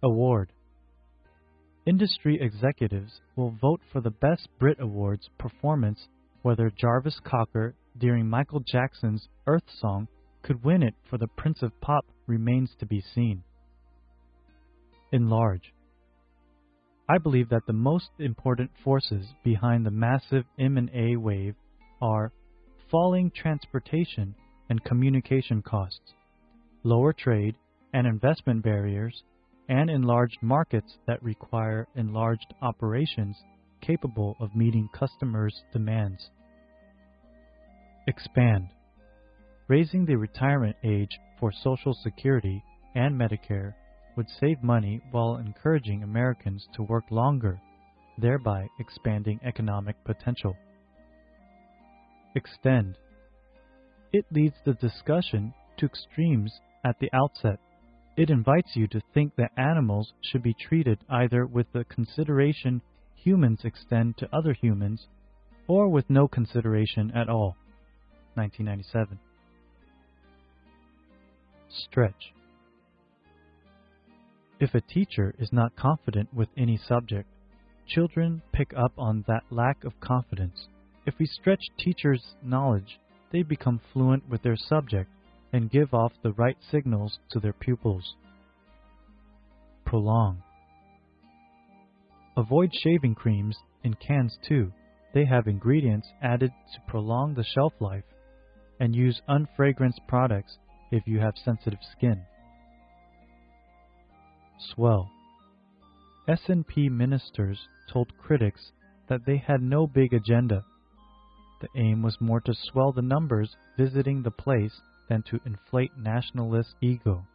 Award. Industry executives will vote for the Best Brit Awards performance whether Jarvis Cocker during Michael Jackson's Earth Song could win it for the Prince of Pop remains to be seen. Enlarge. I believe that the most important forces behind the massive M&A wave are falling transportation and communication costs, lower trade and investment barriers, and enlarged markets that require enlarged operations capable of meeting customers' demands. Expand. Raising the retirement age for Social Security and Medicare would save money while encouraging Americans to work longer, thereby expanding economic potential. Extend. It leads the discussion to extremes at the outset. It invites you to think that animals should be treated either with the consideration humans extend to other humans or with no consideration at all. 1997. Stretch. If a teacher is not confident with any subject, children pick up on that lack of confidence. If we stretch teachers' knowledge, they become fluent with their subject and give off the right signals to their pupils. Prolong. Avoid shaving creams in cans too. They have ingredients added to prolong the shelf life, and use unfragranced products if you have sensitive skin. Swell. S&P ministers told critics that they had no big agenda. The aim was more to swell the numbers visiting the place than to inflate nationalist ego.